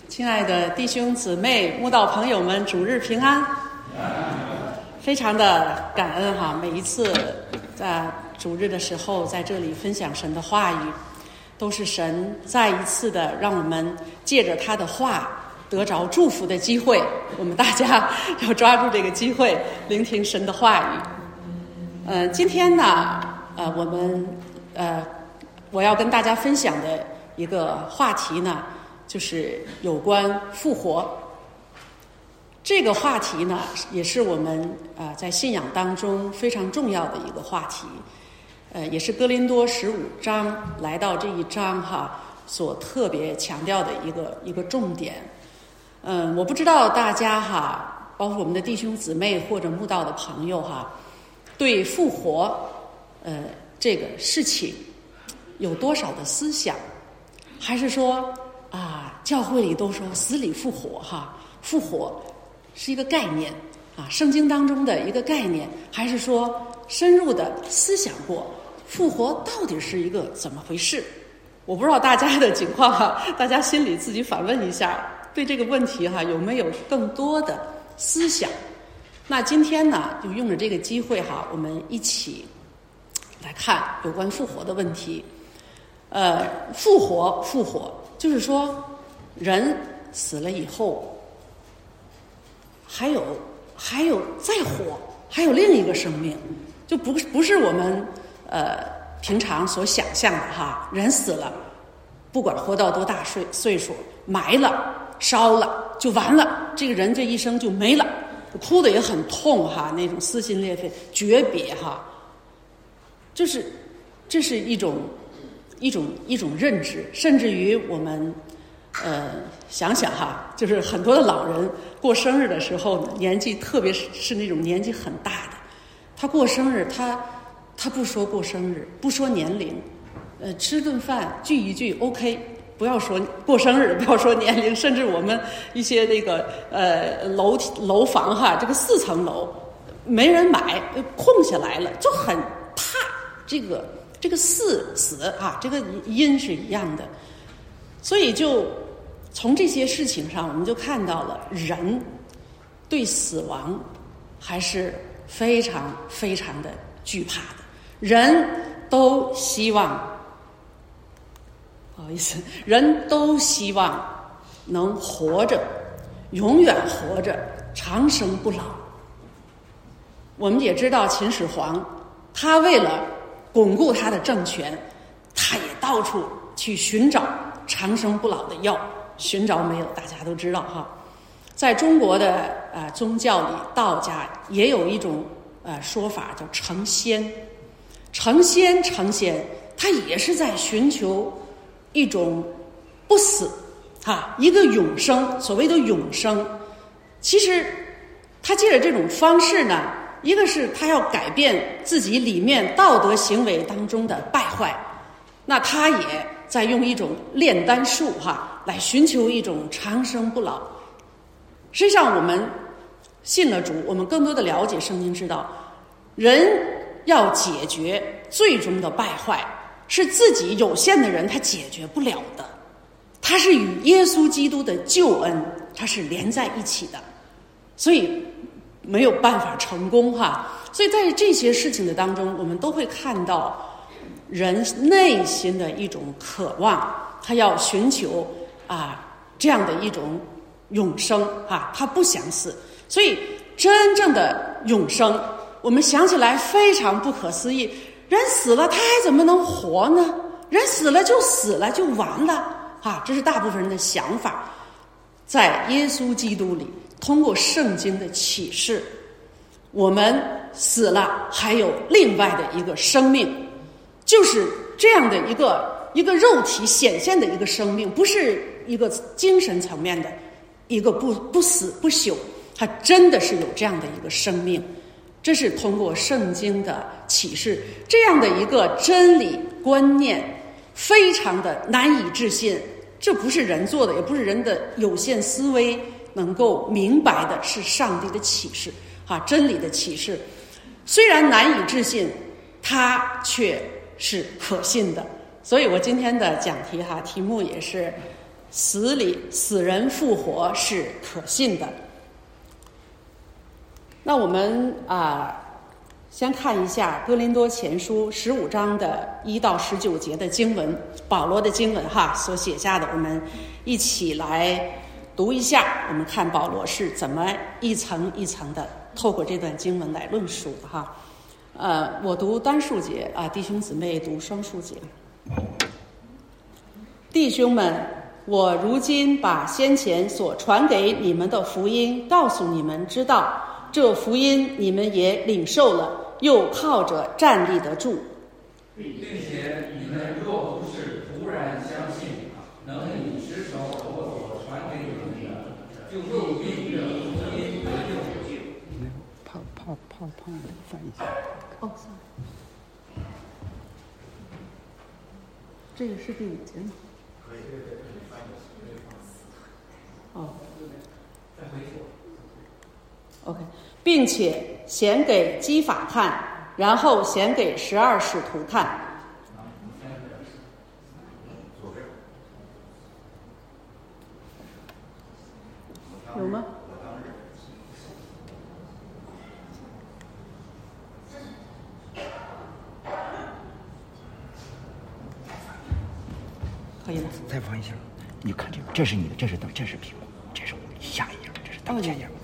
亲爱的弟兄姊妹、慕道朋友们，主日平安！非常的感恩哈，每一次在主日的时候，在这里分享神的话语，都是神再一次的让我们借着他的话得着祝福的机会。我们大家要抓住这个机会，聆听神的话语。今天呢，我要跟大家分享的一个话题呢，就是有关复活。这个话题呢，也是我们在信仰当中非常重要的一个话题，也是哥林多15章来到这一章所特别强调的一个重点。我不知道大家包括我们的弟兄姊妹或者慕道的朋友对复活这个事情有多少的思想，还是说教会里都说死里复活复活是一个概念圣经当中的一个概念，还是说深入的思想过复活到底是一个怎么回事？我不知道大家的情况大家心里自己反问一下，对这个问题有没有更多的思想？那今天呢，就用着这个机会我们一起来看有关复活的问题。复活就是说人死了以后还有再活，还有另一个生命，就不是我们平常所想象的人死了不管活到多大岁数，埋了烧了就完了，这个人这一生就没了，哭得也很痛那种撕心裂肺诀别这是一种认知，甚至于我们想想就是很多的老人过生日的时候呢，年纪特别是那种年纪很大的，他过生日他不说过生日，不说年龄，吃顿饭聚一聚 OK， 不要说过生日，不要说年龄，甚至我们一些那个楼房这个4层楼没人买空下来了，就很怕这个死这个音是一样的。所以就从这些事情上，我们就看到了人对死亡还是非常非常的惧怕的。人都希望能活着，永远活着，长生不老。我们也知道秦始皇他为了巩固他的政权，他也到处去寻找长生不老的药，寻找没有，大家都知道在中国的宗教里，道家也有一种说法叫成仙，他也是在寻求一种不死一个永生。所谓的永生，其实他借着这种方式呢，一个是他要改变自己里面道德行为当中的败坏，那他也在用一种炼丹术来寻求一种长生不老。实际上我们信了主，我们更多的了解圣经，知道人要解决最终的败坏，是自己有限的人他解决不了的，他是与耶稣基督的救恩他是连在一起的，所以没有办法成功所以在这些事情的当中，我们都会看到人内心的一种渴望，他要寻求这样的一种永生他不想死。所以真正的永生，我们想起来非常不可思议，人死了他还怎么能活呢？人死了就死了就完了这是大部分人的想法。在耶稣基督里，通过圣经的启示，我们死了还有另外的一个生命，就是这样的一个肉体显现的一个生命，不是一个精神层面的一个不死不朽，它真的是有这样的一个生命。这是通过圣经的启示，这样的一个真理观念非常的难以置信，这不是人做的，也不是人的有限思维能够明白的，是上帝的启示真理的启示。虽然难以置信，它却是可信的。所以我今天的讲题题目也是死人复活是可信的。那我们先看一下哥林多前书15章的1到19节的经文，保罗的经文所写下的，我们一起来读一下，我们看保罗是怎么一层一层的透过这段经文来论述的我读单数节弟兄姊妹读双数节。弟兄们，我如今把先前所传给你们的福音告诉你们知道，这福音你们也领受了，又靠着站立得住， 并且你们若不是突然相信，能以持守我所传给你们的，就必因着福音得救。 怕翻一下。 这个是第5节吗？ 可以翻译。再回复。 OK， 并且显给基法看，然后显给12使徒看。有吗？可以了。 再放一下，你看这个，这是你的，这是屏幕，这是我下一页，这是当前页。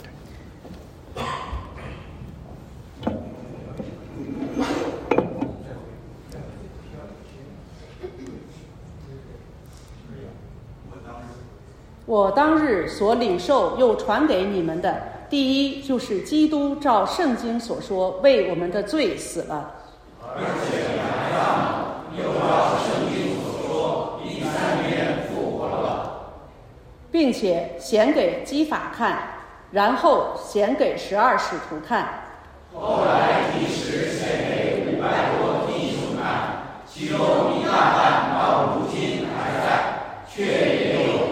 我当日所领受又传给你们的，第一就是基督照圣经所说为我们的罪死了， 而且埋葬了，又照圣经所说第3天复活了， 并且显给基法看，然后显给12使徒看， 后来及时显给500多弟兄看，其中一大半到如今还在，却也有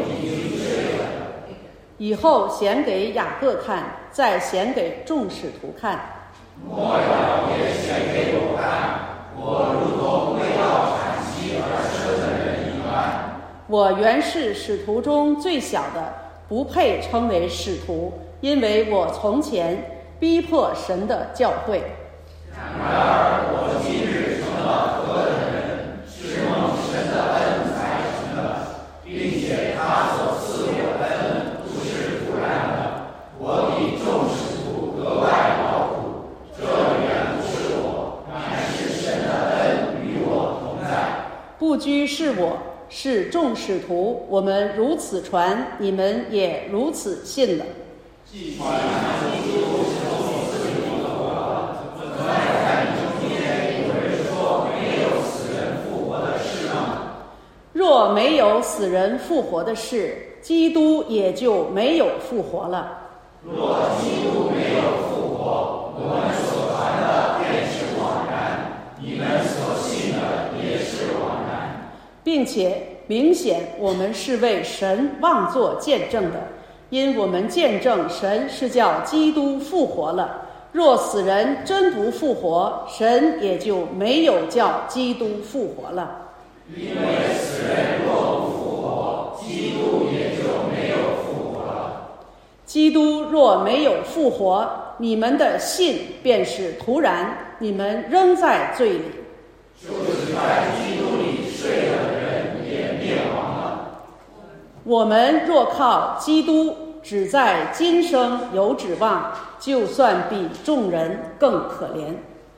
以后显给雅各看，再显给众使徒看。 末了也显给我看，我如同为要产息而生的人一般。 我原是使徒中最小的，不配称为使徒，因为我从前逼迫神的教会。 然而我今日成了何等人，是蒙神的恩才成的，并且他所赐我的恩我比众使徒格外劳苦，这原不是我，乃是神的恩与我同在。 不拘是我，是众使徒，我们如此传，你们也如此信了。 既传基督是我自己的活，怎么在你中间有人说没有死人复活的事呢？ 若没有死人复活的事，基督也就没有复活了。 若基督没有复活，我们所传的便是枉然，你们所信的也是枉然。 并且明显我们是为神妄作见证的，因我们见证神是叫基督复活了。若死人真不复活，神也就没有叫基督复活了。 因为死人若不复活，基督也就没有复活了。 基督若没有复活，你们的信便是徒然，你们仍在罪里。 就是在基督里睡了的人也灭亡了。 我们若靠基督只在今生有指望，就算比众人更可怜。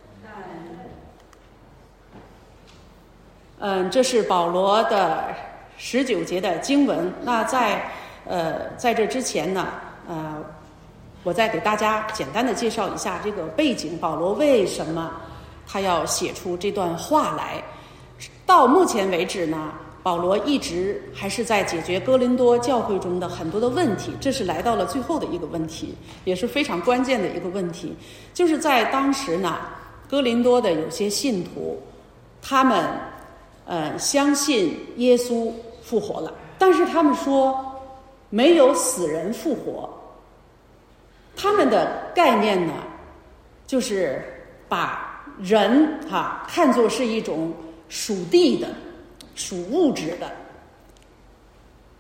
这是保罗的19节的经文。那在这之前呢，我再给大家简单的介绍一下这个背景，保罗为什么他要写出这段话来。到目前为止呢，保罗一直还是在解决哥林多教会中的很多的问题，这是来到了最后的一个问题，也是非常关键的一个问题，就是在当时呢，哥林多的有些信徒，他们相信耶稣复活了，但是他们说没有死人复活。他们的概念呢，就是把人看作是一种属地的、属物质的。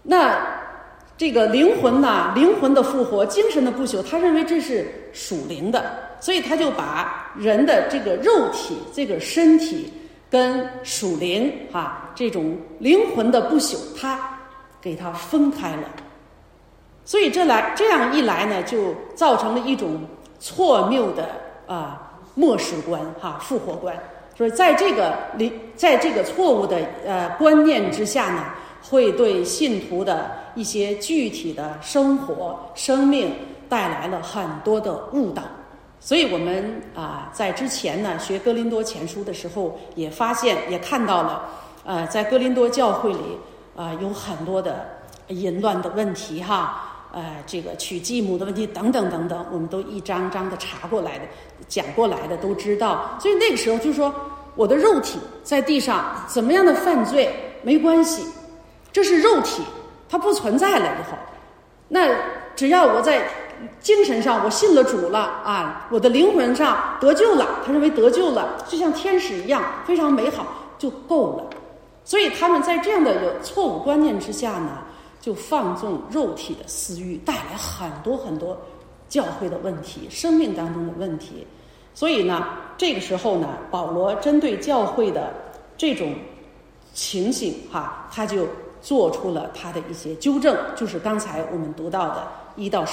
那这个灵魂呢，灵魂的复活，精神的不朽，他认为这是属灵的，所以他就把人的这个肉体、这个身体跟属灵这种灵魂的不朽，他给它分开了。所以这样一来呢，就造成了一种错谬的末世观复活观。所以在这个错误的观念之下呢，会对信徒的一些具体的生活生命带来了很多的误导。所以我们在之前呢学哥林多前书的时候，也发现也看到了在哥林多教会里有很多的淫乱的问题这个娶继母的问题等等等等，我们都一张张的查过来的、讲过来的，都知道。所以那个时候就说，我的肉体在地上怎么样的犯罪没关系，这是肉体，它不存在了以后，那只要我在精神上我信了主了我的灵魂上得救了，他认为得救了就像天使一样非常美好就够了。所以他们在这样的有错误观念之下呢，就放纵肉体的私欲，带来很多很多教会的问题、生命当中的问题。所以呢，这个时候呢，保罗针对教会的这种情形他就做出了他的一些纠正，就是刚才我们读到的1到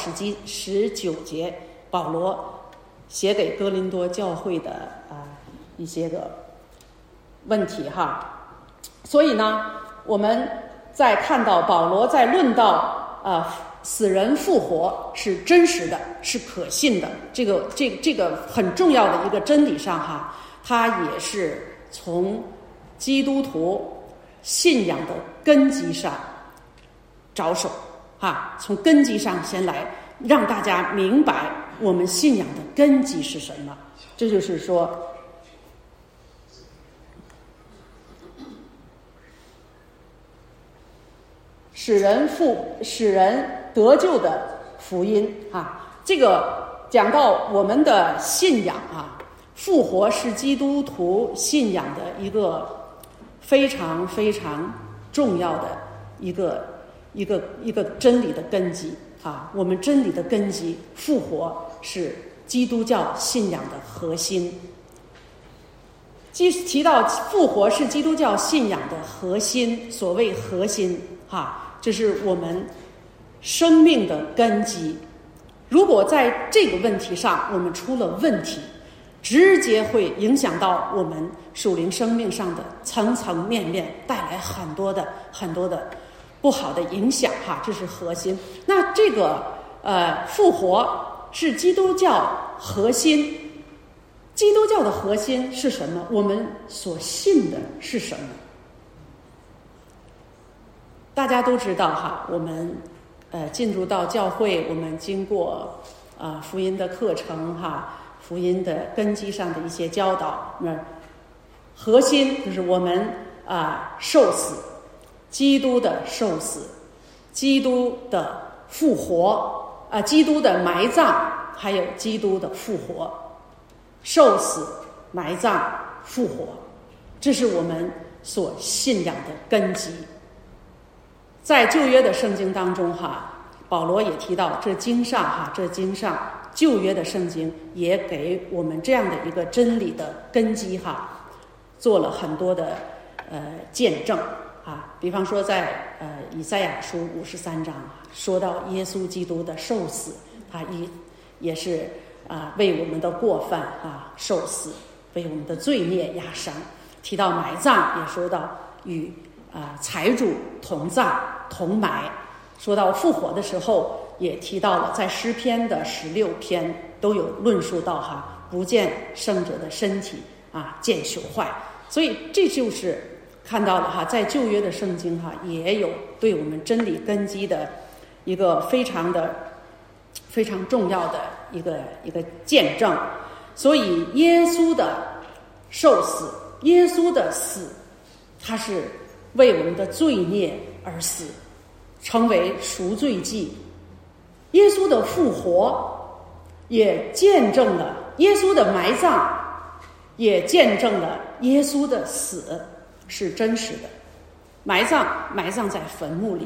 19节，保罗写给哥林多教会的一些个问题所以呢，我们在看到保罗在论到死人复活是真实的，是可信的，这个很重要的一个真理上他也是从基督徒信仰的根基上着手从根基上先来让大家明白我们信仰的根基是什么。这就是说，使人得救的福音这个讲到我们的信仰复活是基督徒信仰的一个非常非常重要的一个真理的根基我们真理的根基，复活是基督教信仰的核心。提到复活是基督教信仰的核心，所谓核心这是我们生命的根基。如果在这个问题上我们出了问题，直接会影响到我们属灵生命上的层层面面，带来很多的不好的影响这是核心。那这个复活是基督教核心，基督教的核心是什么？我们所信的是什么？大家都知道我们进入到教会，我们经过福音的课程福音的根基上的一些教导，核心就是我们受死，基督的受死，基督的复活基督的埋葬，还有基督的复活。受死、埋葬、复活，这是我们所信仰的根基。在旧约的圣经当中保罗也提到这经上旧约的圣经也给我们这样的一个真理的根基做了很多的见证比方说在以赛亚书53章说到耶稣基督的受死，他也是为我们的过犯受死，为我们的罪孽压伤。提到埋葬，也说到与财主同葬同埋。说到复活的时候，也提到了在诗篇的16篇都有论述到不见圣者的身体见朽坏。所以这就是看到了在旧约的圣经也有对我们真理根基的一个非常重要的一个见证。所以耶稣的受死，耶稣的死，他是为我们的罪孽而死，成为赎罪祭。耶稣的复活也见证了耶稣的埋葬，也见证了耶稣的死是真实的。埋葬在坟墓里，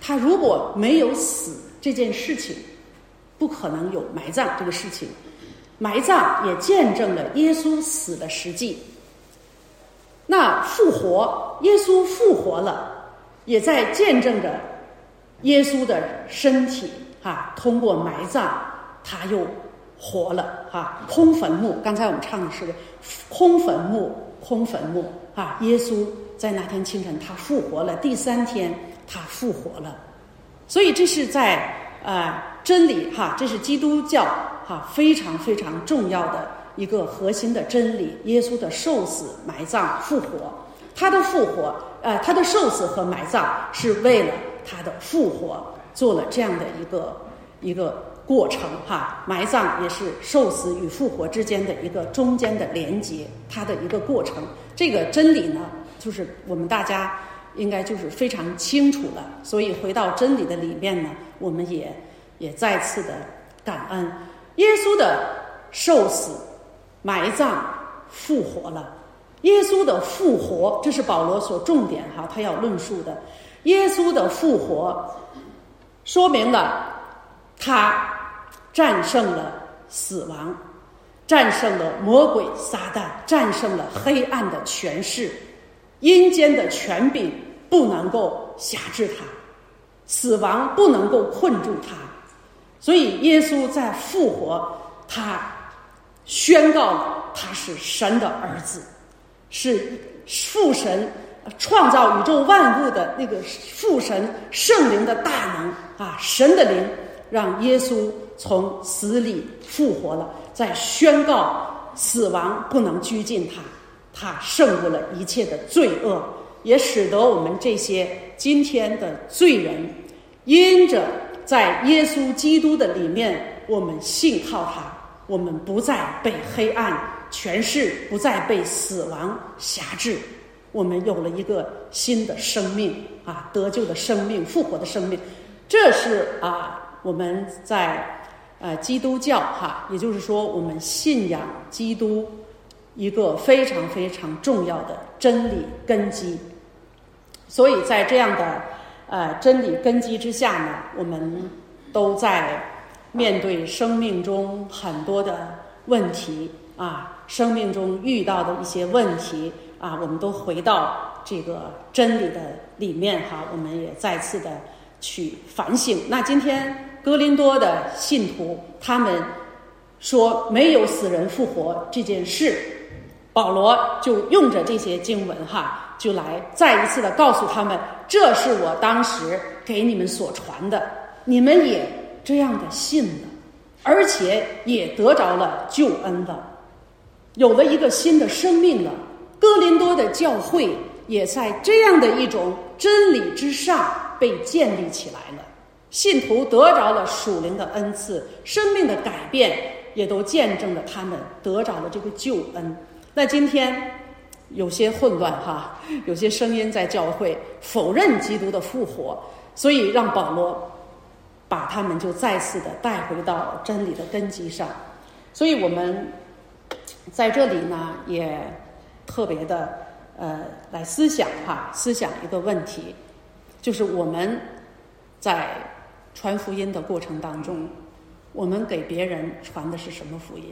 他如果没有死这件事情，不可能有埋葬这个事情。埋葬也见证了耶稣死的实际。那复活，耶稣复活了，也在见证着耶稣的身体通过埋葬他又活了空坟墓，刚才我们唱的是空坟墓，空坟墓耶稣在那天清晨他复活了，第3天他复活了。所以这是在真理这是基督教非常非常重要的一个核心的真理。耶稣的受死、埋葬、复活，他的复活他的受死和埋葬是为了他的复活做了这样的一个过程埋葬也是受死与复活之间的一个中间的连结，它的一个过程。这个真理呢，就是我们大家应该就是非常清楚了。所以回到真理的里面呢，我们也再次的感恩耶稣的受死、埋葬、复活了。耶稣的复活，这是保罗所重点他要论述的。耶稣的复活说明了他战胜了死亡，战胜了魔鬼撒旦，战胜了黑暗的权势，阴间的权柄不能够辖制他，死亡不能够困住他。所以耶稣在复活，他宣告了他是神的儿子，是父神创造宇宙万物的那个父神圣灵的大能神的灵让耶稣从死里复活了，在宣告死亡不能拘禁他胜过了一切的罪恶，也使得我们这些今天的罪人因着在耶稣基督的里面，我们信靠他，我们不再被黑暗权势，不再被死亡辖制，我们有了一个新的生命得救的生命，复活的生命。这是我们在基督教也就是说我们信仰基督一个非常非常重要的真理根基。所以在这样的真理根基之下呢，我们都在面对生命中很多的问题生命中遇到的一些问题我们都回到这个真理的里面我们也再次的去反省。那今天哥林多的信徒他们说没有死人复活这件事，保罗就用着这些经文就来再一次的告诉他们，这是我当时给你们所传的，你们也这样的信了，而且也得着了救恩了，有了一个新的生命了。哥林多的教会也在这样的一种真理之上被建立起来了，信徒得着了属灵的恩赐，生命的改变也都见证了他们得着了这个救恩。那今天有些混乱有些声音在教会否认基督的复活，所以让保罗把他们就再次的带回到真理的根基上。所以我们在这里呢也特别的来思想一个问题，就是我们在传福音的过程当中，我们给别人传的是什么福音？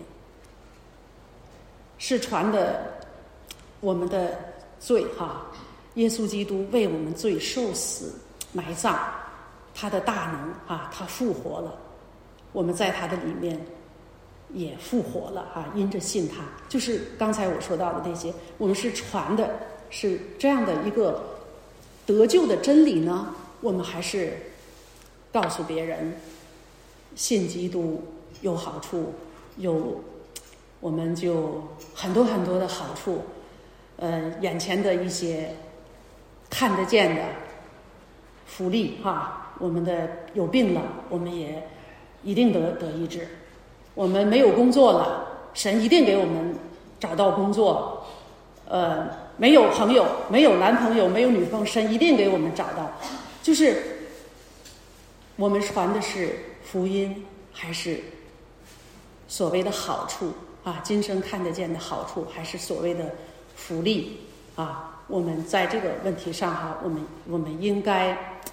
是传的我们的罪耶稣基督为我们罪受死埋葬，他的大能他复活了，我们在他的里面也复活了因着信他。就是刚才我说到的那些，我们是传的是这样的一个得救的真理呢，我们还是告诉别人信基督有好处，我们就很多很多的好处，眼前的一些看得见的福利我们的有病了，我们也一定得医治；我们没有工作了，神一定给我们找到工作；没有朋友，没有男朋友，没有女朋友，神一定给我们找到。就是我们传的是福音，还是所谓的好处今生看得见的好处，还是所谓的福利我们在这个问题上我们应该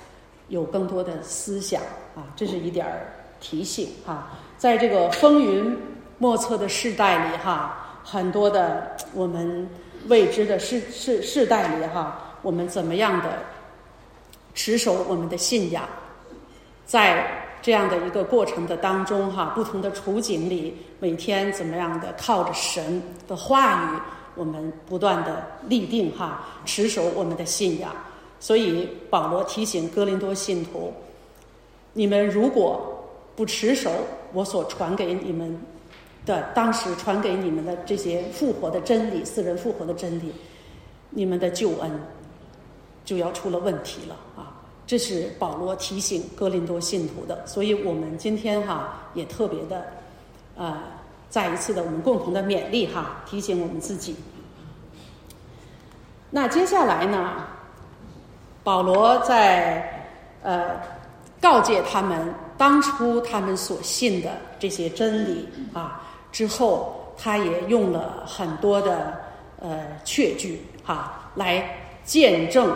有更多的思想啊，这是一点提醒哈。在这个风云莫测的世代里哈，很多的我们未知的世代里哈，我们怎么样的持守我们的信仰，在这样的一个过程的当中哈，不同的处境里，每天怎么样的靠着神的话语，我们不断的立定哈，持守我们的信仰。所以保罗提醒哥林多信徒，你们如果不持守我所传给你们的，当时传给你们的这些复活的真理，死人复活的真理，你们的救恩就要出了问题了啊！这是保罗提醒哥林多信徒的。所以我们今天哈也特别的再一次的我们共同的勉励哈，提醒我们自己。那接下来呢，保罗在告诫他们当初他们所信的这些真理啊之后，他也用了很多的确据哈，来见证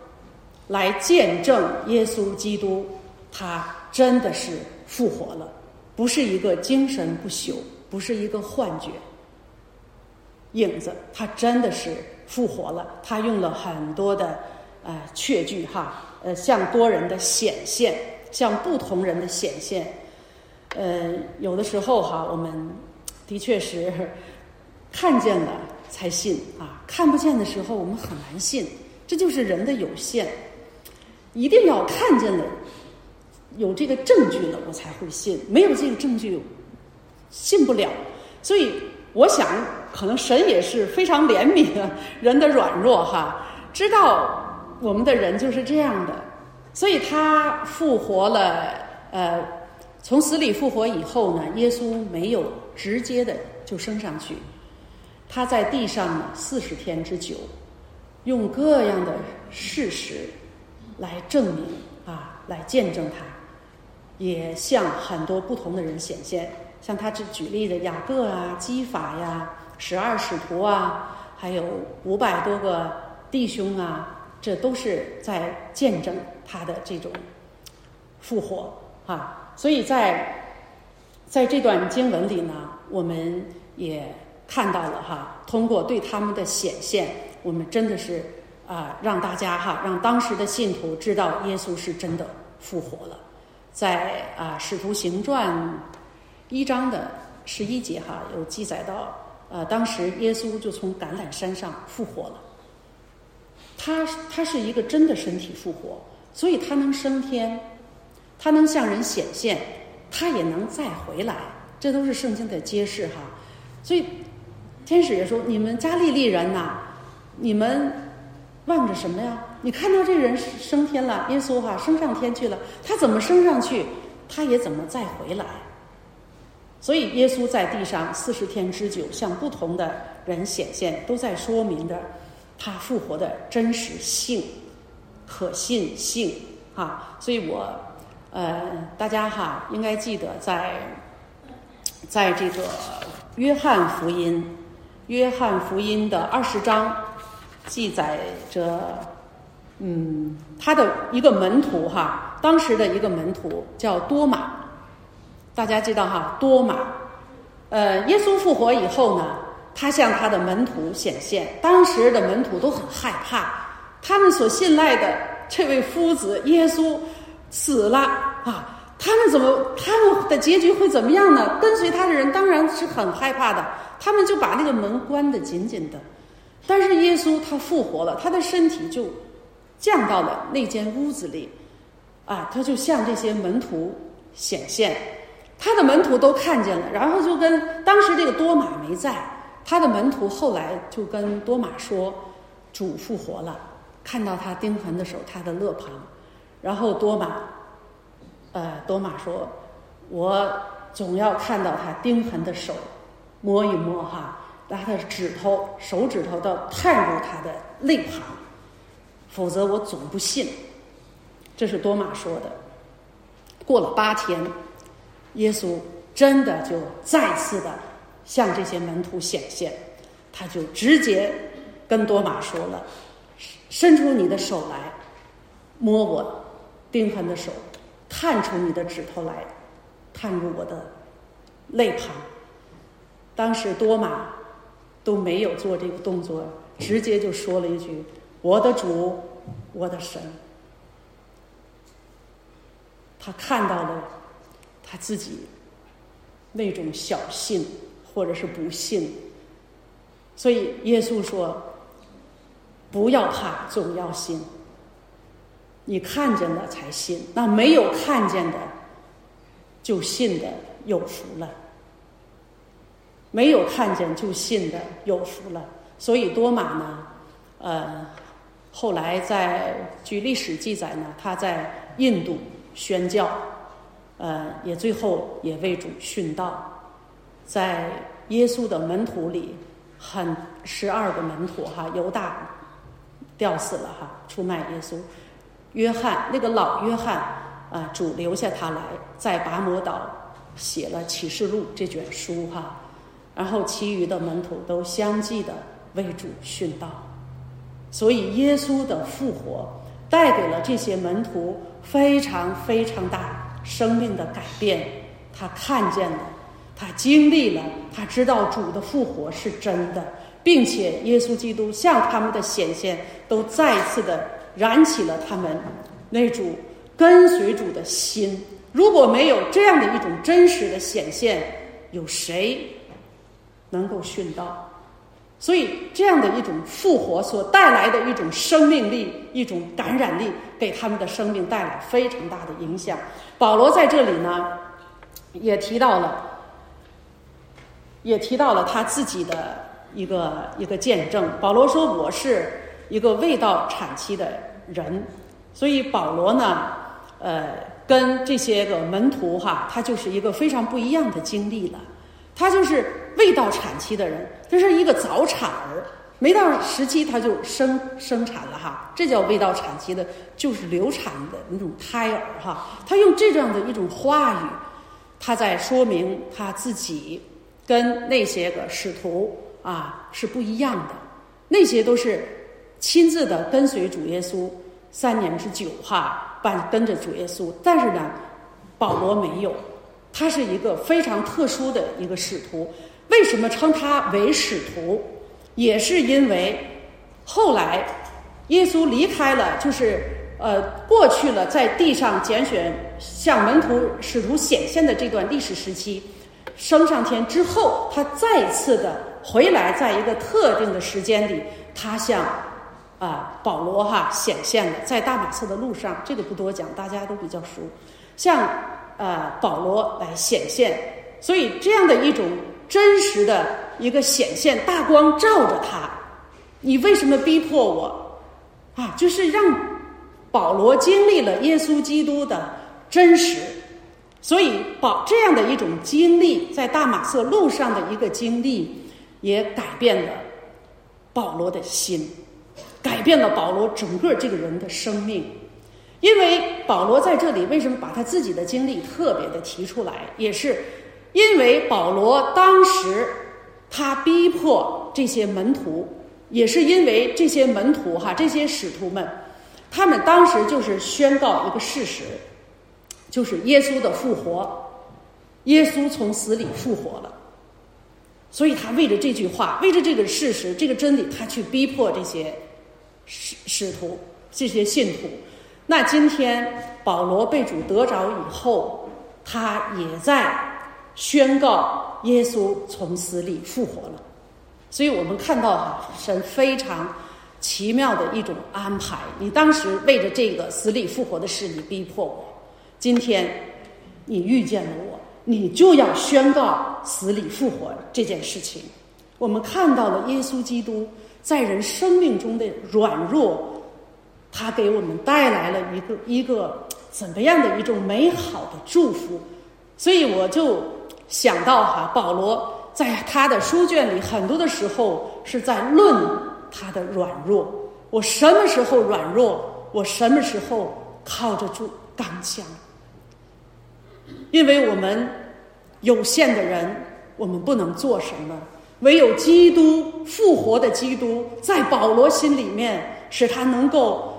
耶稣基督他真的是复活了，不是一个精神不朽，不是一个幻觉影子，他真的是复活了。他用了很多的确据哈，向多人的显现，向不同人的显现。有的时候哈，我们的确是看见了才信啊，看不见的时候我们很难信，这就是人的有限。一定要看见了，有这个证据了，我才会信，没有这个证据信不了。所以我想可能神也是非常怜悯人的软弱哈，知道我们的人就是这样的，所以他复活了，从死里复活以后呢，耶稣没有直接的就升上去，他在地上呢40天之久，用各样的事实来证明啊，来见证他，也向很多不同的人显现。像他举例的雅各啊、基法呀、12使徒啊，还有500多个弟兄啊，这都是在见证他的这种复活啊。所以在这段经文里呢，我们也看到了哈，通过对他们的显现，我们真的是让大家哈，让当时的信徒知道耶稣是真的复活了。在使徒行传1章的11节哈，有记载到当时耶稣就从橄榄山上复活了。他是一个真的身体复活，所以他能升天，他能向人显现，他也能再回来，这都是圣经的揭示哈。所以天使也说，你们加利利人呐，你们望着什么呀？你看到这人升天了，耶稣哈升上天去了，他怎么升上去，他也怎么再回来。所以耶稣在地上40天之久，向不同的人显现，都在说明着他复活的真实性、可信性啊。所以我大家哈应该记得在这个约翰福音的20章记载着他的一个门徒哈，当时的一个门徒叫多马，大家知道哈，多马耶稣复活以后呢，他向他的门徒显现，当时的门徒都很害怕，他们所信赖的这位夫子耶稣死了啊，他们的结局会怎么样呢？跟随他的人当然是很害怕的，他们就把那个门关得紧紧的。但是耶稣他复活了，他的身体就降到了那间屋子里啊，他就向这些门徒显现，他的门徒都看见了，然后就跟当时这个多马没在，他的门徒后来就跟多马说，主复活了，看到他钉痕的手，他的肋旁，然后多马说，我总要看到他钉痕的手，摸一摸哈，拿他的手指头到探入他的肋旁，否则我总不信。这是多马说的。过了8天，耶稣真的就再次的向这些门徒显现，他就直接跟多马说了，伸出你的手来，摸我钉痕的手探出你的指头来，探入我的肋旁。当时多马都没有做这个动作，直接就说了一句：我的主，我的神。他看到了他自己那种小信或者是不信，所以耶稣说：不要怕，总要信。你看见了才信，那没有看见的就信的有福了。没有看见就信的有福了。所以多马呢，后来据历史记载呢，他在印度宣教，也最后也为主殉道。在耶稣的门徒里，12个门徒犹大吊死了出卖耶稣。约翰，那个老约翰主留下他来，在拔摩岛写了启示录这卷书然后其余的门徒都相继的为主殉道。所以耶稣的复活带给了这些门徒非常非常大生命的改变。他看见了，他经历了，他知道主的复活是真的，并且耶稣基督向他们的显现都再一次的燃起了他们那主跟随主的心。如果没有这样的一种真实的显现，有谁能够殉道？所以这样的一种复活所带来的一种生命力，一种感染力，给他们的生命带来非常大的影响。保罗在这里呢也提到了他自己的一个见证。保罗说：我是一个未到产期的人。所以保罗呢跟这些个门徒他就是一个非常不一样的经历了。他就是未到产期的人，他是一个早产儿，没到时期他就生产了这叫未到产期的，就是流产的那种胎儿他用这样的一种话语，他在说明他自己跟那些个使徒是不一样的。那些都是亲自的跟随主耶稣3年之久跟着主耶稣，但是呢保罗没有。他是一个非常特殊的一个使徒。为什么称他为使徒？也是因为后来耶稣离开了，就是过去了在地上拣选向门徒使徒显现的这段历史时期，升上天之后，他再次的回来，在一个特定的时间里，他向保罗显现了，在大马色的路上，这个不多讲，大家都比较熟，向保罗来显现。所以这样的一种真实的一个显现，大光照着他，你为什么逼迫我就是让保罗经历了耶稣基督的真实。所以这样的一种经历，在大马色路上的一个经历，也改变了保罗的心，改变了保罗整个这个人的生命。因为保罗在这里为什么把他自己的经历特别的提出来，也是因为保罗当时他逼迫这些门徒，也是因为这些门徒这些使徒们，他们当时就是宣告一个事实，就是耶稣的复活，耶稣从死里复活了。所以他为了这句话，为了这个事实，这个真理，他去逼迫这些使徒，这些信徒。那今天保罗被主得着以后，他也在宣告耶稣从死里复活了。所以我们看到神非常奇妙的一种安排。你当时为着这个死里复活的事，你逼迫我，今天你遇见了我，你就要宣告死里复活这件事情。我们看到了耶稣基督在人生命中的软弱，他给我们带来了一个怎么样的一种美好的祝福。所以我就想到保罗在他的书卷里很多的时候是在论他的软弱，我什么时候软弱，我什么时候靠着主刚强。因为我们有限的人，我们不能做什么，唯有基督复活的基督在保罗心里面，使他能够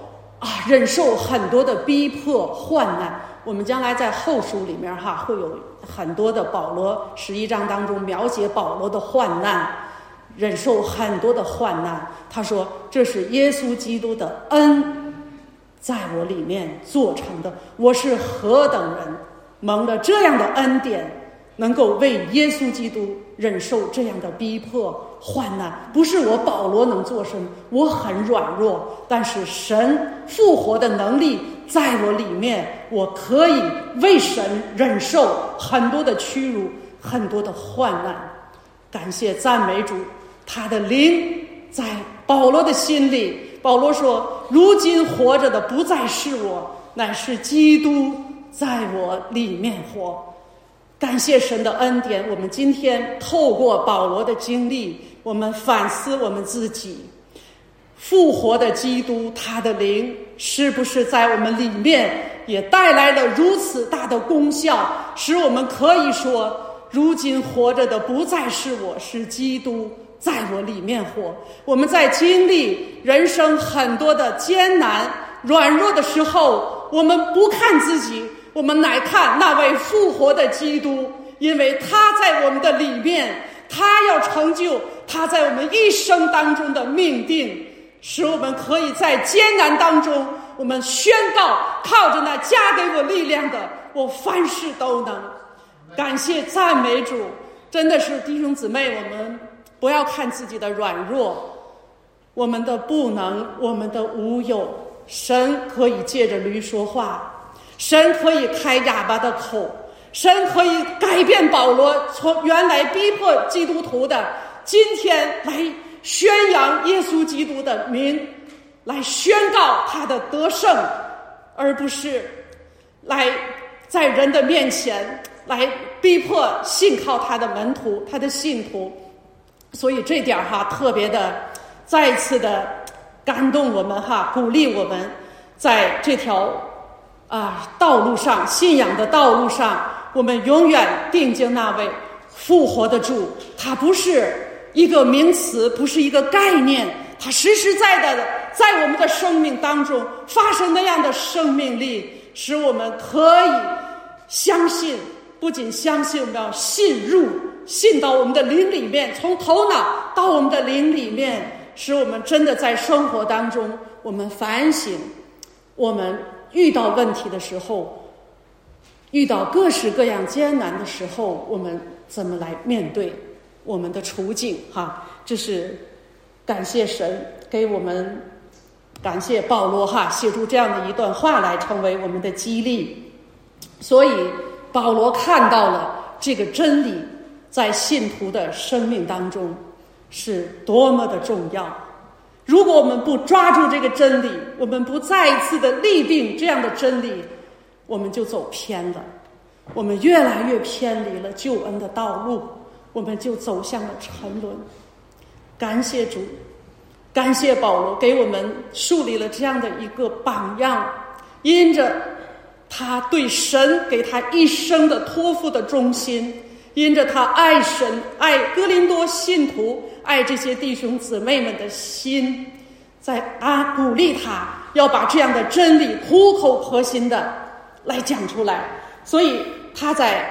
忍受很多的逼迫患难。我们将来在后书里面会有很多的保罗11章当中描写保罗的患难，忍受很多的患难。他说这是耶稣基督的恩在我里面做成的，我是何等人，蒙了这样的恩典，能够为耶稣基督忍受这样的逼迫患难。不是我保罗能做什么，我很软弱，但是神复活的能力在我里面，我可以为神忍受很多的屈辱，很多的患难。感谢赞美主，他的灵在保罗的心里。保罗说，如今活着的不再是我，乃是基督在我里面活。感谢神的恩典，我们今天透过保罗的经历，我们反思我们自己，复活的基督他的灵是不是在我们里面也带来了如此大的功效，使我们可以说，如今活着的不再是我，是基督在我里面活。我们在经历人生很多的艰难软弱的时候，我们不看自己，我们乃看那位复活的基督，因为他在我们的里面，他要成就他在我们一生当中的命定，使我们可以在艰难当中，我们宣告，靠着那加给我力量的，我凡事都能。感谢赞美主，真的是弟兄姊妹，我们不要看自己的软弱，我们的不能，我们的无有，神可以借着驴说话，神可以开哑巴的口，神可以改变保罗从原来逼迫基督徒的，今天来宣扬耶稣基督的名，来宣告他的得胜，而不是来在人的面前来逼迫信靠他的门徒，他的信徒。所以这点特别的再一次的感动我们鼓励我们在这条道路上，信仰的道路上，我们永远定睛那位复活的主。他不是一个名词，不是一个概念，他实实在在的在我们的生命当中发生那样的生命力，使我们可以相信，不仅相信，我们要信到我们的灵里面，从头脑到我们的灵里面，使我们真的在生活当中，我们反省，我们遇到问题的时候，遇到各式各样艰难的时候，我们怎么来面对我们的处境这是感谢神给我们，感谢保罗写出这样的一段话来成为我们的激励。所以保罗看到了这个真理在信徒的生命当中是多么的重要。如果我们不抓住这个真理，我们不再一次的立定这样的真理，我们就走偏了，我们越来越偏离了救恩的道路，我们就走向了沉沦。感谢主，感谢保罗给我们树立了这样的一个榜样，因着他对神给他一生的托付的忠心，因着他爱神，爱哥林多信徒，爱这些弟兄姊妹们的心，在鼓励他要把这样的真理苦口婆心的来讲出来。所以他在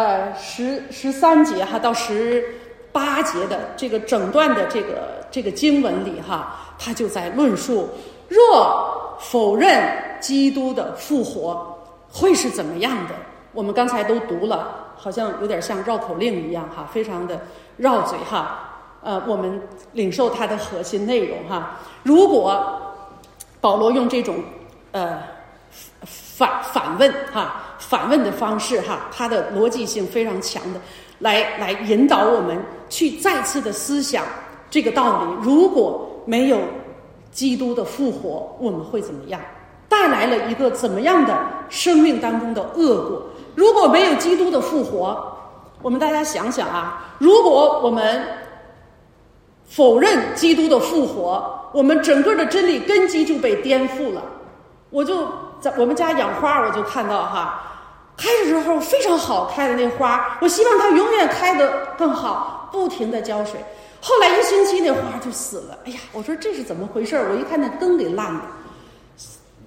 13节到18节的这个整段的这个经文里他就在论述，若否认基督的复活会是怎么样的。我们刚才都读了，好像有点像绕口令一样非常的绕嘴我们领受它的核心内容如果保罗用这种反问的方式它的逻辑性非常强的来引导我们去再次的思想这个道理。如果没有基督的复活，我们会怎么样？带来了一个怎么样的生命当中的恶果？如果没有基督的复活，我们大家想想如果我们否认基督的复活，我们整个的真理根基就被颠覆了。我就在我们家养花，我就看到开的时候非常好开的那花，我希望它永远开得更好，不停的浇水。后来1星期那花就死了，哎呀，我说这是怎么回事？我一看那根给烂了，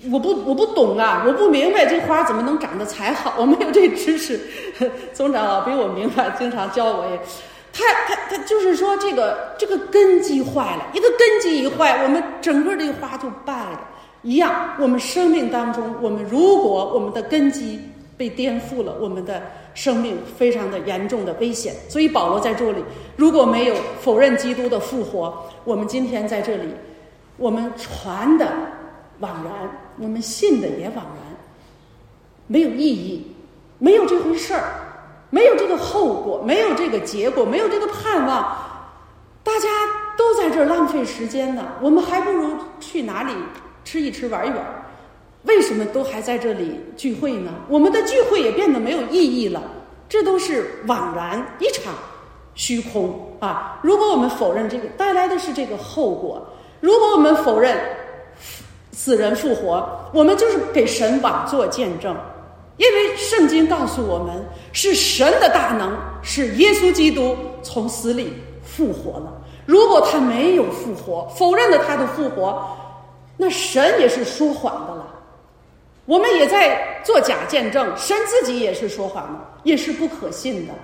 我不懂啊，我不明白这花怎么能长得才好，我没有这知识。总长老比我明白，经常教我也。他就是说这个根基坏了，一个根基一坏，我们整个这个花就败了。一样，我们生命当中，如果我们的根基被颠覆了，我们的生命非常的严重的危险。所以保罗在这里，如果没有否认基督的复活，我们今天在这里，我们传的枉然，我们信的也枉然，没有意义，没有这回事儿，没有这个后果，没有这个结果，没有这个盼望，大家都在这儿浪费时间呢。我们还不如去哪里吃一吃玩一玩，为什么都还在这里聚会呢？我们的聚会也变得没有意义了，这都是枉然，一场虚空啊！如果我们否认这个，带来的是这个后果。如果我们否认死人复活，我们就是给神枉做见证。因为圣经告诉我们，是神的大能使耶稣基督从死里复活了。如果他没有复活，否认了他的复活，那神也是说谎的了，我们也在做假见证，神自己也是说谎的，也是不可信的。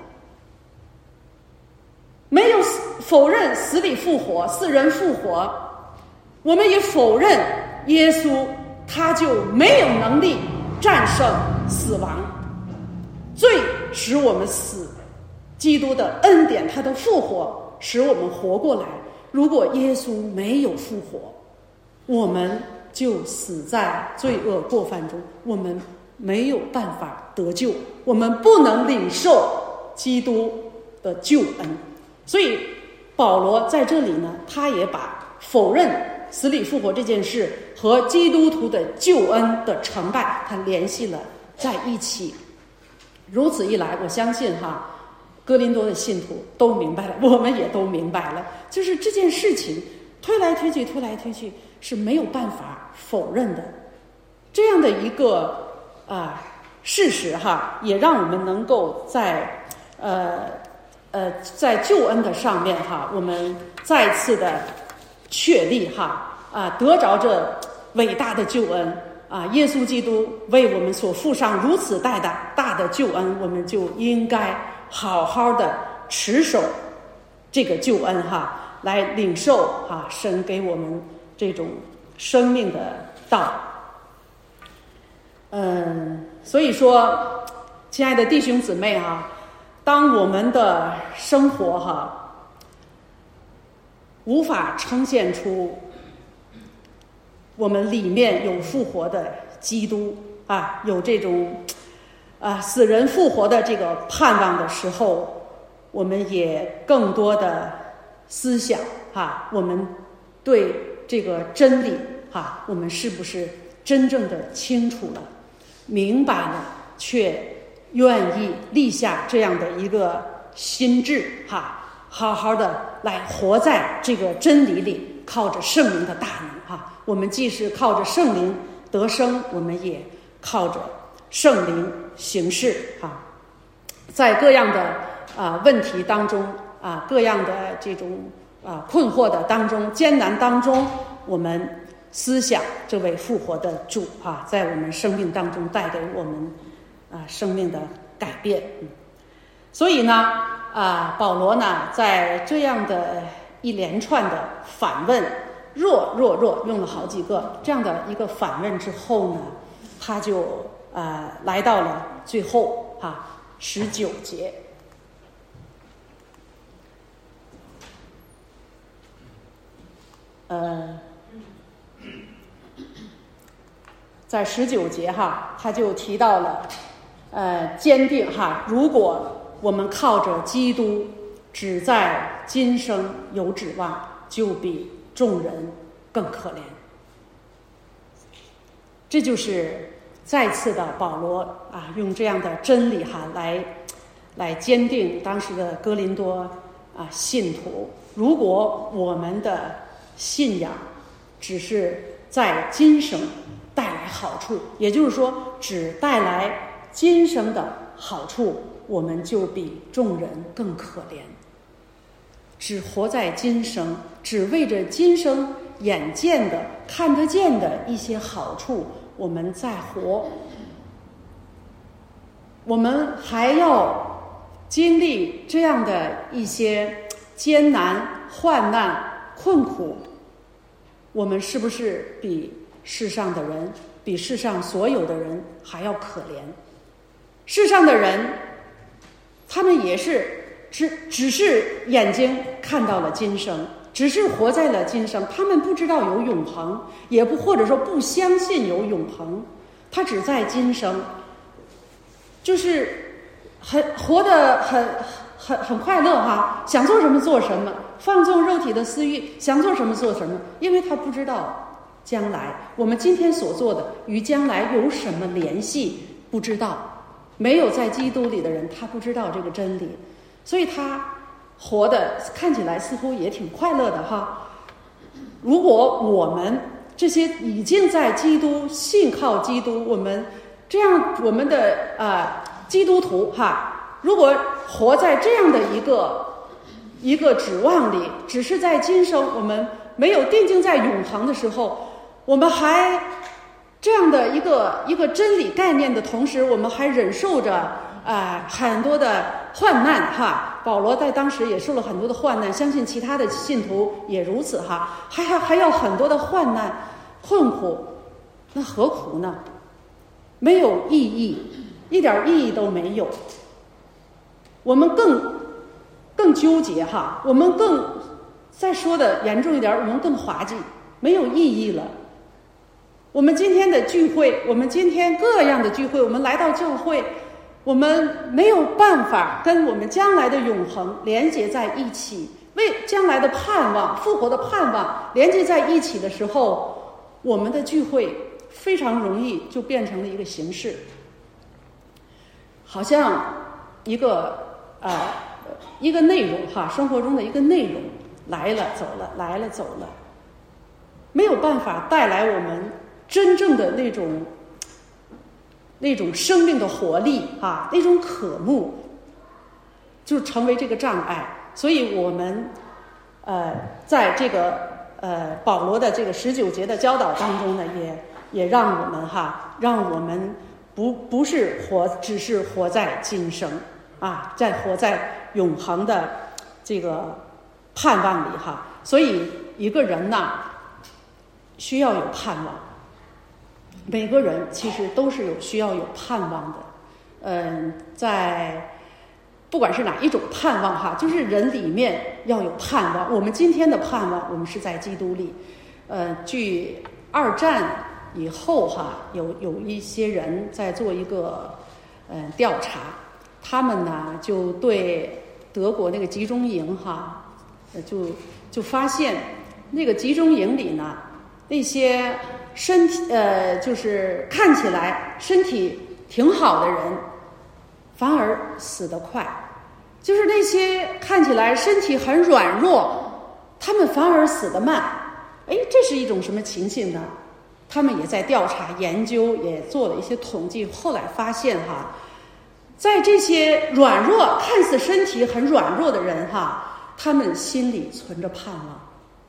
没有否认死里复活，死人复活，我们也否认耶稣他就没有能力战胜死亡，罪使我们死，基督的恩典他的复活使我们活过来。如果耶稣没有复活，我们就死在罪恶过犯中，我们没有办法得救，我们不能领受基督的救恩。所以保罗在这里呢，他也把否认死里复活这件事和基督徒的救恩的成败他联系了在一起。如此一来，我相信哥林多的信徒都明白了，我们也都明白了，就是这件事情推来推去是没有办法否认的。这样的一个事实也让我们能够在救恩的上面我们再次的确立得着这伟大的救恩耶稣基督为我们所付上如此大的救恩，我们就应该好好的持守这个救恩来领受神给我们这种生命的道。所以说，亲爱的弟兄姊妹当我们的生活无法呈现出我们里面有复活的基督有这种死人复活的这个盼望的时候，我们也更多的思想我们对这个真理我们是不是真正的清楚了、明白了，却愿意立下这样的一个心志好好的来活在这个真理里，靠着圣灵的大能我们既是靠着圣灵得生，我们也靠着圣灵行事在各样的问题当中各样的这种困惑的当中、艰难当中，我们思想这位复活的主在我们生命当中带给我们生命的改变。所以呢保罗呢在这样的一连串的反问若用了好几个这样的一个反问之后呢，他就来到了最后19节。在19节他就提到了坚定如果我们靠着基督只在今生有指望，就比众人更可怜。这就是再次的保罗用这样的真理来坚定当时的哥林多信徒。如果我们的信仰只是在今生带来好处，也就是说只带来今生的好处，我们就比众人更可怜。只活在今生，只为着今生眼见的看得见的一些好处， 我们在活，我们还要经历这样的一些艰难、患难、困苦，我们是不是比世上的人，比世上所有的人还要可怜？世上的人，他们也是只是眼睛看到了今生，只是活在了今生，他们不知道有永恒，也不或者说不相信有永恒，他只在今生，就是活得很快乐哈，想做什么做什么，放纵肉体的私欲，想做什么做什么，因为他不知道将来我们今天所做的与将来有什么联系，不知道。没有在基督里的人，他不知道这个真理，所以他活的看起来似乎也挺快乐的哈。如果我们这些已经在基督信靠基督，我们这样我们的基督徒哈，如果活在这样的一个指望里，只是在今生我们没有定睛在永恒的时候，我们还这样的一个真理概念的同时，我们还忍受着很多的患难哈。保罗在当时也受了很多的患难，相信其他的信徒也如此哈，还要很多的患难困苦，那何苦呢？没有意义，一点意义都没有。我们更纠结哈，我们再说的严重一点，我们更滑稽，没有意义了。我们今天的聚会，我们今天各样的聚会，我们来到教会，我们没有办法跟我们将来的永恒连接在一起，为将来的盼望、复活的盼望连接在一起的时候，我们的聚会非常容易就变成了一个形式，好像一个内容哈，生活中的一个内容来了走了，来了走了，没有办法带来我们真正的那种生命的活力啊，那种渴慕，就成为这个障碍。所以我们在这个保罗的这个19节的教导当中呢，也让我们让我们不是只是活在今生啊，活在永恒的这个盼望里哈。所以一个人呢，需要有盼望。每个人其实都是需要有盼望的，在不管是哪一种盼望哈，就是人里面要有盼望。我们今天的盼望，我们是在基督里。据二战以后哈，有一些人在做一个调查，他们呢就对德国那个集中营哈，就发现那个集中营里呢，那些身体就是看起来身体挺好的人，反而死得快；就是那些看起来身体很软弱，他们反而死得慢。这是一种什么情形呢？他们也在调查研究，也做了一些统计，后来发现哈，在这些软弱看似身体很软弱的人哈，他们心里存着盼望，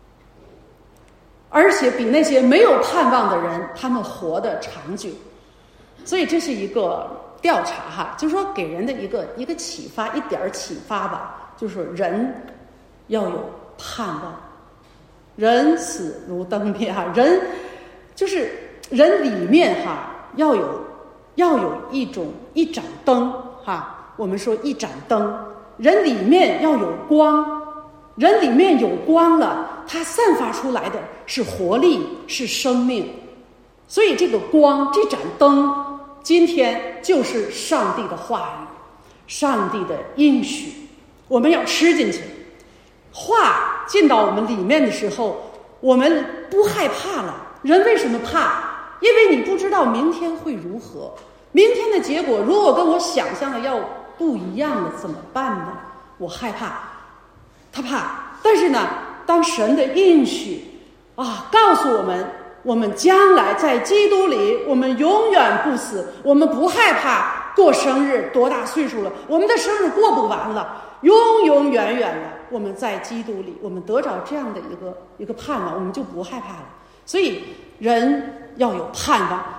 而且比那些没有盼望的人，他们活得长久。所以这是一个调查哈，就是说给人的一个启发，一点启发吧，就是人要有盼望。人死如灯灭哈，人就是人里面哈要有一盏灯哈，我们说一盏灯，人里面要有光，人里面有光了，它散发出来的是活力，是生命。所以这个光，这盏灯，今天就是上帝的话语，上帝的应许，我们要吃进去。话进到我们里面的时候，我们不害怕了。人为什么怕？因为你不知道明天会如何，明天的结果如果跟我想象的要不一样了，怎么办呢？我害怕，他怕。但是呢，当神的应许告诉我们将来在基督里，我们永远不死，我们不害怕过生日，多大岁数了，我们的生日过不完了，永永远远了，我们在基督里，我们得着这样的一个盼望，我们就不害怕了。所以人要有盼望，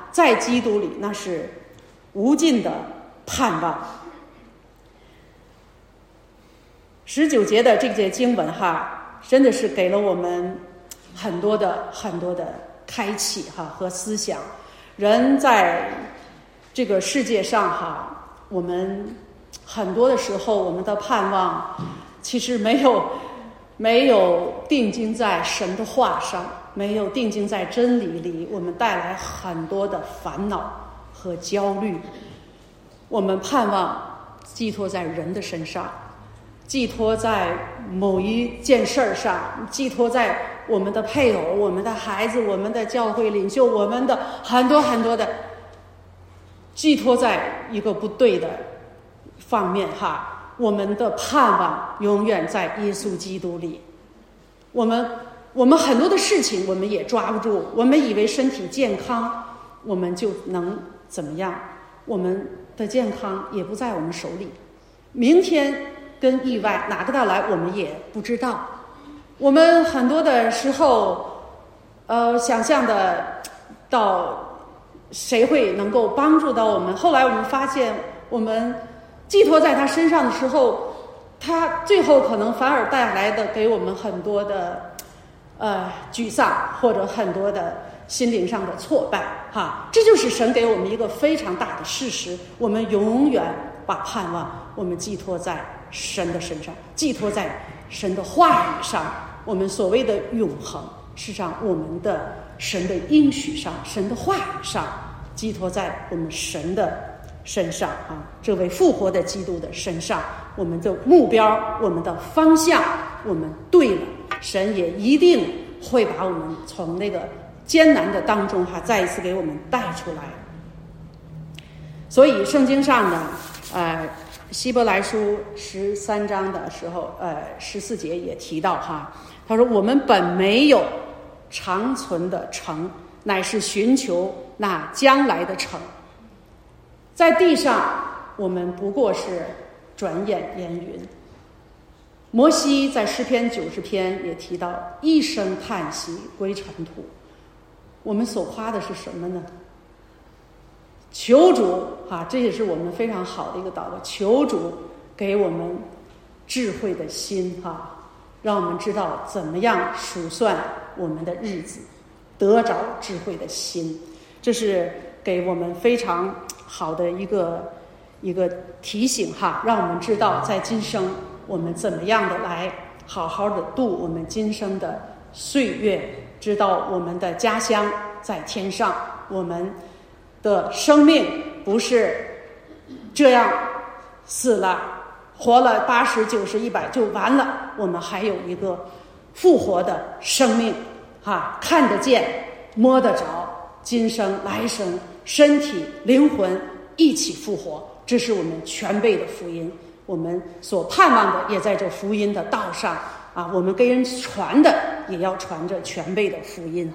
在基督里那是无尽的盼望。19节的这节经文哈，真的是给了我们很多的开启哈和思想。人在这个世界上哈，我们很多的时候我们的盼望其实没有定睛在神的话上，没有定睛在真理里，我们带来很多的烦恼和焦虑。我们盼望寄托在人的身上，寄托在某一件事儿上，寄托在我们的配偶、我们的孩子、我们的教会领袖，我们的很多的，寄托在一个不对的方面哈。我们的盼望永远在耶稣基督里。我们很多的事情我们也抓不住，我们以为身体健康我们就能怎么样，我们的健康也不在我们手里，明天跟意外哪个到来我们也不知道。我们很多的时候想象的到谁会能够帮助到我们，后来我们发现我们寄托在他身上的时候，他最后可能反而带来的给我们很多的沮丧，或者很多的心灵上的挫败哈。这就是神给我们一个非常大的事实，我们永远把盼望我们寄托在神的身上，寄托在神的话语上。我们所谓的永恒，实际上我们的神的应许上，神的话语上，寄托在我们神的身上啊，这位复活的基督的身上。我们的目标，我们的方向，我们对了，神也一定会把我们从那个艰难的当中再一次给我们带出来。所以圣经上呢希伯来书13章的时候14节也提到他说我们本没有长存的城，乃是寻求那将来的城。在地上我们不过是转眼烟云。摩西在诗篇90篇也提到一声叹息归尘土。我们所夸的是什么呢？求主这也是我们非常好的一个祷告，求主给我们智慧的心让我们知道怎么样数算我们的日子，得着智慧的心。这是给我们非常好的一个提醒让我们知道在今生我们怎么样的来好好的度我们今生的岁月，知道我们的家乡在天上，我们的生命不是这样死了活了80、90、100就完了，我们还有一个复活的生命看得见摸得着，今生来生身体灵魂一起复活，这是我们全备的福音。我们所盼望的也在这福音的道上我们给人传的也要传着全备的福音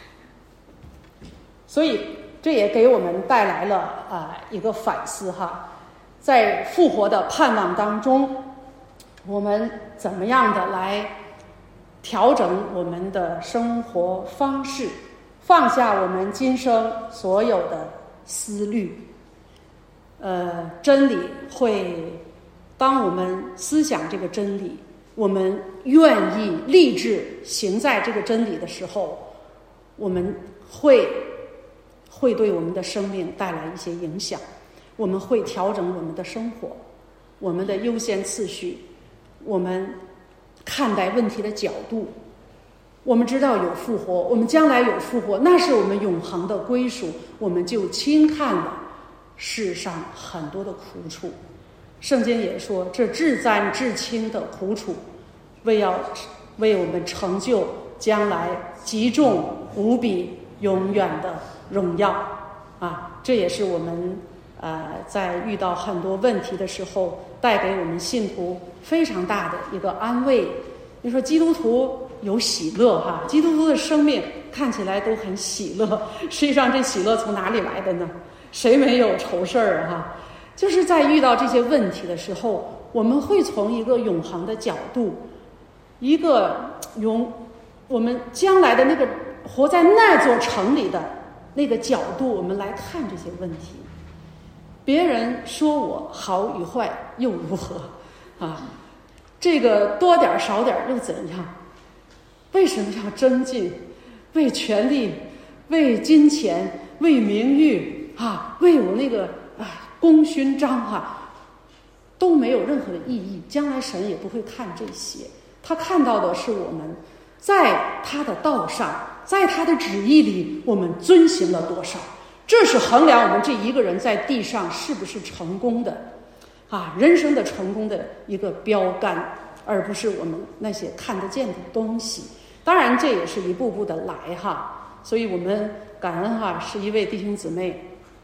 所以这也给我们带来了一个反思在复活的盼望当中，我们怎么样的来调整我们的生活方式，放下我们今生所有的思虑。真理会，当我们思想这个真理，我们愿意立志行在这个真理的时候，我们会对我们的生命带来一些影响。我们会调整我们的生活，我们的优先次序，我们看待问题的角度。我们知道有复活，我们将来有复活，那是我们永恒的归属，我们就轻看了世上很多的苦楚。圣经也说，这至暂至轻的苦楚，为我们成就将来极重无比永远的荣耀这也是我们在遇到很多问题的时候带给我们信徒非常大的一个安慰。你说基督徒有喜乐基督徒的生命看起来都很喜乐，实际上这喜乐从哪里来的呢？谁没有愁事儿就是在遇到这些问题的时候，我们会从一个永恒的角度，一个我们将来的那个活在那座城里的那个角度我们来看这些问题。别人说我好与坏又如何啊？这个多点少点又怎样？为什么要争竞？为权力，为金钱，为名誉啊，为我那个功勋章都没有任何的意义。将来神也不会看这些，他看到的是我们在他的道上，在他的旨意里我们遵行了多少，这是衡量我们这一个人在地上是不是成功的人生的成功的一个标杆，而不是我们那些看得见的东西。当然这也是一步步的来所以我们感恩是一位弟兄姊妹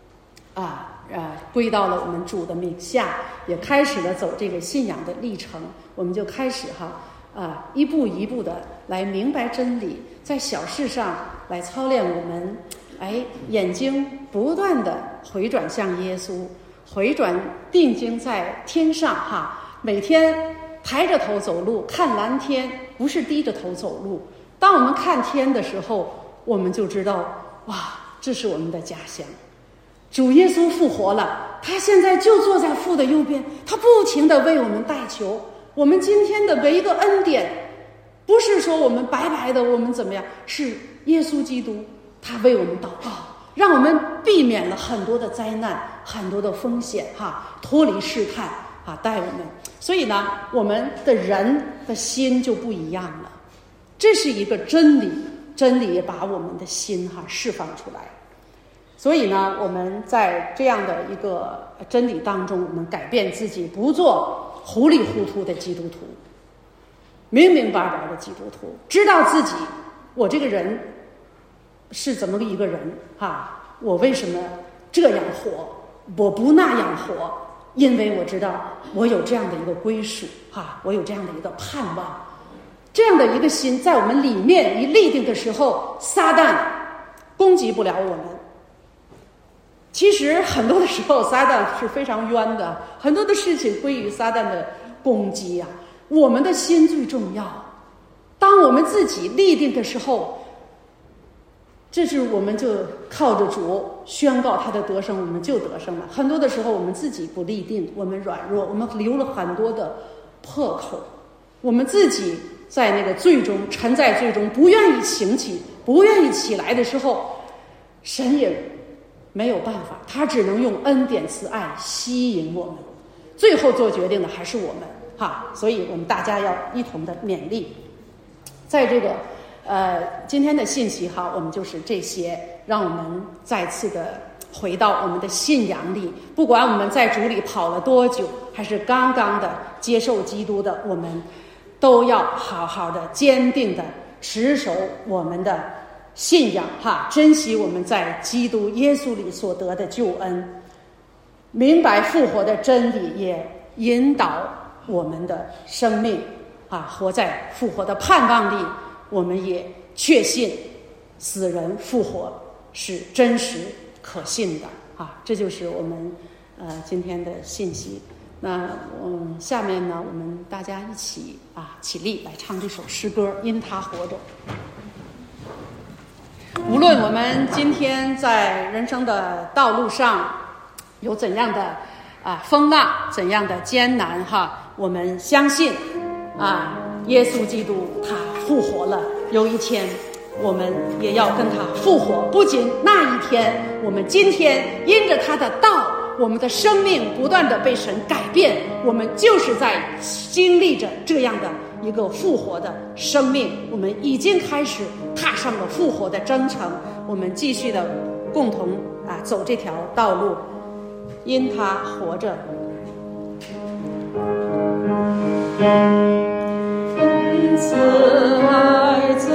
归到了我们主的名下，也开始了走这个信仰的历程。我们就开始一步一步的来明白真理，在小事上来操练我们眼睛不断的回转向耶稣，回转定睛在天上每天抬着头走路，看蓝天，不是低着头走路。当我们看天的时候，我们就知道这是我们的家乡。主耶稣复活了，他现在就坐在父的右边，他不停地为我们代求。我们今天的每一个恩典，不是说我们白白的我们怎么样，是耶稣基督他为我们祷告，让我们避免了很多的灾难，很多的风险脱离试探带我们。所以呢，我们的人的心就不一样了。这是一个真理，真理也把我们的心释放出来。所以呢，我们在这样的一个真理当中，我们改变自己，不做糊里糊涂的基督徒，明明白白的基督徒，知道自己我这个人是怎么一个人我为什么这样活，我不那样活，因为我知道我有这样的一个归属我有这样的一个盼望。这样的一个心在我们里面一立定的时候，撒旦攻击不了我们。其实很多的时候撒旦是非常冤的，很多的事情归于撒旦的攻击我们的心最重要。当我们自己立定的时候，这是我们就靠着主宣告他的得胜，我们就得胜了。很多的时候我们自己不立定，我们软弱，我们留了很多的破口，我们自己在那个罪中沉在罪中，不愿意醒起，不愿意起来的时候，神也没有办法，他只能用恩典慈爱吸引我们，最后做决定的还是我们所以我们大家要一同的勉励。在这个今天的信息我们就是这些，让我们再次的回到我们的信仰里。不管我们在主里跑了多久，还是刚刚的接受基督的，我们都要好好的坚定的持守我们的信仰珍惜我们在基督耶稣里所得的救恩，明白复活的真理，也引导我们的生命活在复活的盼望里。我们也确信死人复活是真实可信的这就是我们今天的信息。那下面呢，我们大家一起起立来唱这首诗歌《因他活着》。无论我们今天在人生的道路上有怎样的风浪，怎样的艰难我们相信耶稣基督他复活了，有一天我们也要跟他复活。不仅那一天，我们今天因着他的道，我们的生命不断的被神改变，我们就是在经历着这样的一个复活的生命。我们已经开始踏上了复活的征程，我们继续的共同走这条道路，因他活着。慈爱子，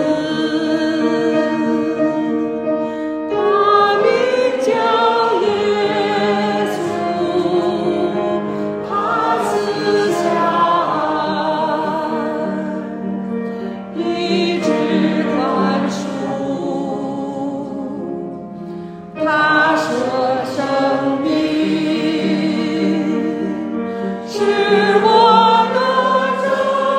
他名叫耶稣，他赐下爱，医治宽恕，他舍生命，是我的拯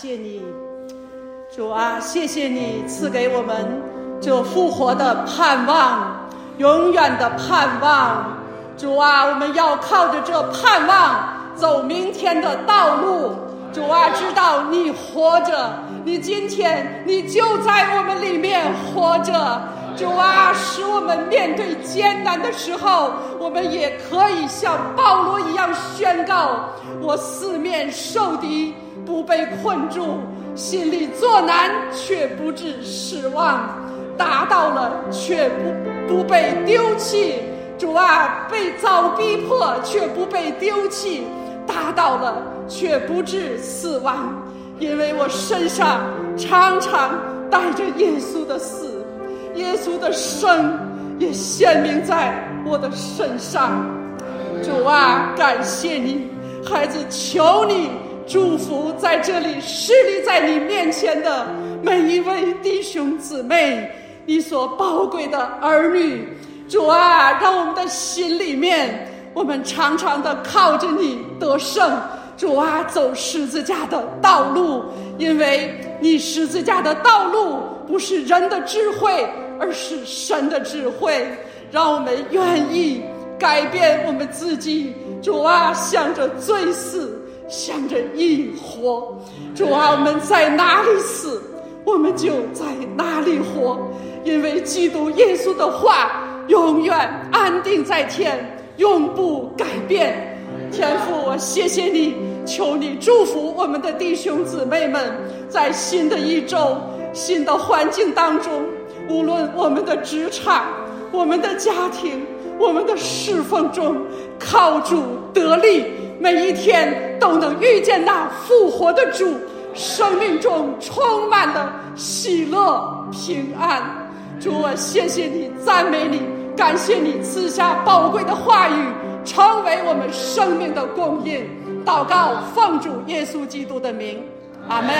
谢你，主啊，谢谢你赐给我们这复活的盼望，永远的盼望。主啊，我们要靠着这盼望走明天的道路。主啊，知道你活着，你今天你就在我们里面活着。主啊，使我们面对艰难的时候，我们也可以像保罗一样宣告：我四面受敌，不被困住，心里作难，却不致失望，达到了却不被丢弃。主啊，被遭逼迫却不被丢弃，达到了却不致死亡，因为我身上常常带着耶稣的死，耶稣的生也显明在我的身上。主啊，感谢你，孩子，求你祝福在这里侍立在你面前的每一位弟兄姊妹，你所宝贵的儿女。主啊，让我们的心里面，我们常常的靠着你得胜。主啊，走十字架的道路，因为你十字架的道路不是人的智慧，而是神的智慧。让我们愿意改变我们自己。主啊，向着罪死，向着义活。主啊，我们在哪里死，我们就在哪里活，因为基督耶稣的话永远安定在天，永不改变。天父，我谢谢你，求你祝福我们的弟兄姊妹们，在新的一周、新的环境当中，无论我们的职场、我们的家庭、我们的侍奉中，靠主得力，每一天都能遇见那复活的主，生命中充满了喜乐平安。主，我谢谢你，赞美你，感谢你赐下宝贵的话语，成为我们生命的供应。祷告奉主耶稣基督的名，阿们。